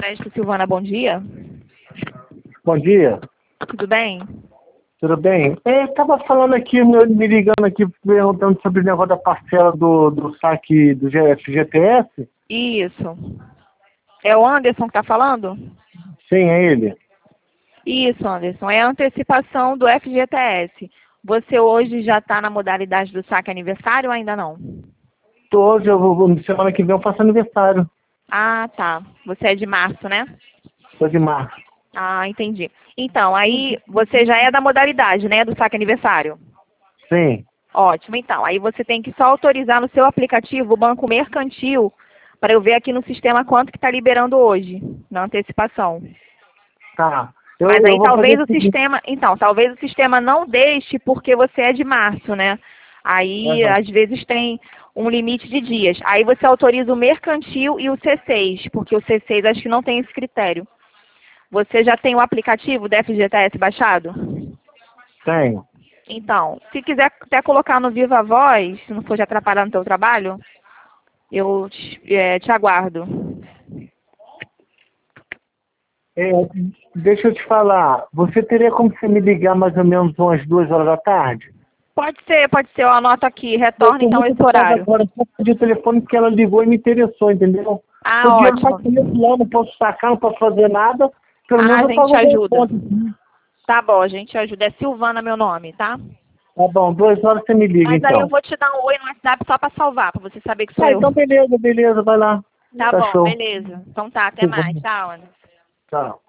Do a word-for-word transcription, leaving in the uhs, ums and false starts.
Crédito Silvana, bom dia. Bom dia. Tudo bem? Tudo bem? É, estava falando aqui, me me ligando aqui, perguntando sobre o negócio da parcela do, do saque do F G T S. Isso. É o Anderson que está falando? Sim, é ele. Isso, Anderson. É a antecipação do F G T S. Você hoje já está na modalidade do saque aniversário ou ainda não? Tô, hoje, eu vou, semana que vem eu faço aniversário. Ah, tá. Você é de março, né? Tô de março. Ah, entendi. Então, aí você já é da modalidade, né, do saque aniversário? Sim. Ótimo. Então, aí você tem que só autorizar no seu aplicativo o Banco Mercantil para eu ver aqui no sistema quanto que está liberando hoje, na antecipação. Tá. Eu, Mas eu aí vou fazer talvez o o seguinte. sistema, então, talvez o sistema não deixe porque você é de março, né? Aí, Aham. às vezes, tem um limite de dias. Aí você autoriza o mercantil e o C seis, porque o C seis acho que não tem esse critério. Você já tem o aplicativo do F G T S baixado? Tenho. Então, se quiser até colocar no Viva Voz, se não for te atrapalhar no teu trabalho, eu te, é, te aguardo. É, deixa eu te falar, você teria como você me ligar mais ou menos umas duas horas da tarde? Pode ser, pode ser. Eu anoto aqui. Eu Retorne estou então muito esse ocupado horário. agora, só pedi o telefone porque ela ligou e me interessou, entendeu? O Ah, dinheiro vai ótimo. comigo lá, não posso sacar, não posso fazer nada. Pelo Ah, menos a eu gente pago minha ajuda. conta. Tá bom, a gente ajuda. É Silvana meu nome, tá? Tá bom, duas horas você me liga Mas aí eu então. vou te dar um oi no WhatsApp só pra salvar, pra você saber que sou Ah, eu. então beleza, beleza, vai lá. Tá Tá bom, show. beleza. Então tá, até Tudo mais. bom. Tchau, Ana. Tchau.